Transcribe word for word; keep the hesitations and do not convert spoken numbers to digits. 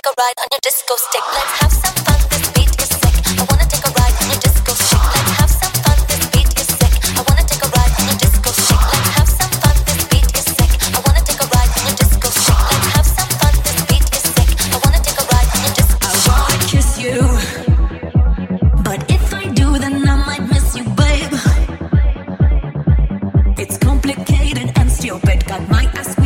take a ride on your disco stick. Let's have some fun. This beat is sick. I wanna take a ride on your disco stick. Let's have some fun. This beat is sick. I wanna take a ride on your disco stick. Let's have some fun. This beat is sick. I wanna take a ride on your disco stick. Let's have some fun. This beat is sick. I wanna take a ride on your disco stick. I wanna kiss you, but if I do, then I might miss you, babe. It's complicated and stupid. Got my ass.